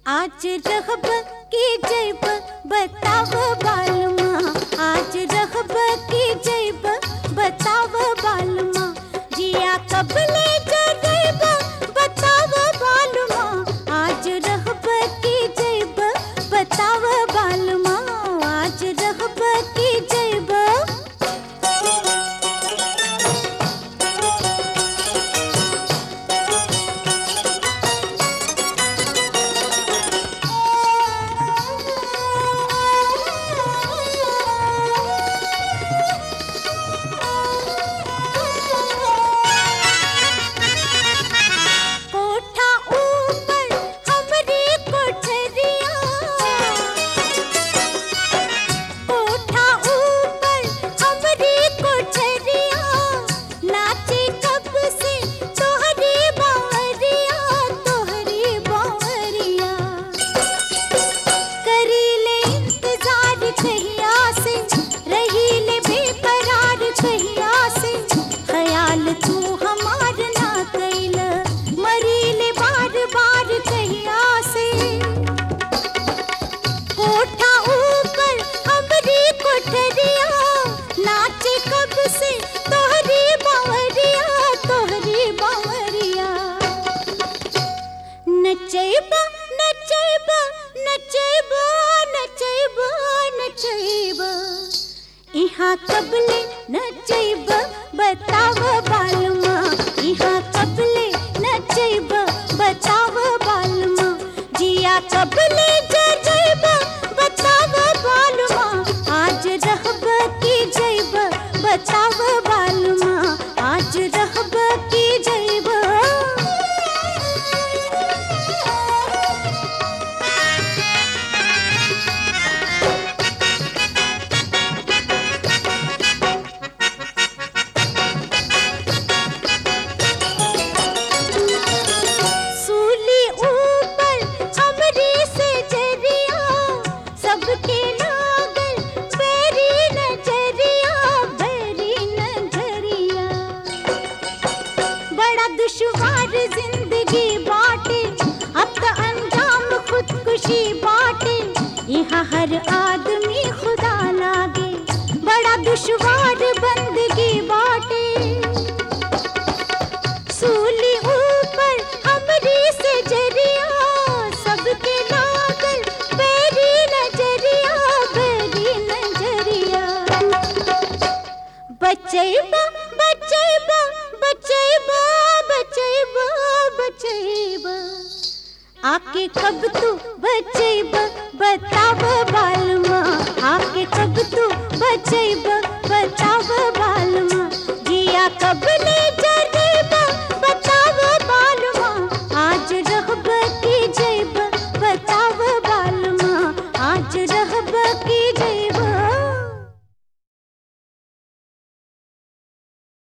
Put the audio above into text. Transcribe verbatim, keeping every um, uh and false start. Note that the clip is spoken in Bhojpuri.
आज रहब की जैब बताव बालमा, आज रहब की जैब बताव बालमा, जिया कब ले जैब बताव बालमा, आज रहब की जैब बताव बालमा, आज रहब की जैब। नचैबा नचैबा नचैबा नचैबा नचैबा, इहाँ कबले नचैबा बताव बालमा, इहाँ कबले नचैबा बताव बालमा, जिया कबले जैबा बताव बालमा, आज रहब की जैब बताव बालमा, आज रहब की जैब। दुश्वार जिंदगी बाटे, अब तो अंजाम खुदकुशी बाटे, यहाँ हर आदमी खुदा लागे, बड़ा दुश्वार बंदगी बाटे। सूली ऊपर हमरी से जरिया, सबके लागल बेरी नजरिया, बेरी नजरिया। बचैबा बचैबा बचैबा बचैबा बचैबा, आके कब तू बचैबा बताव बालमा, आके कब तू बचैबा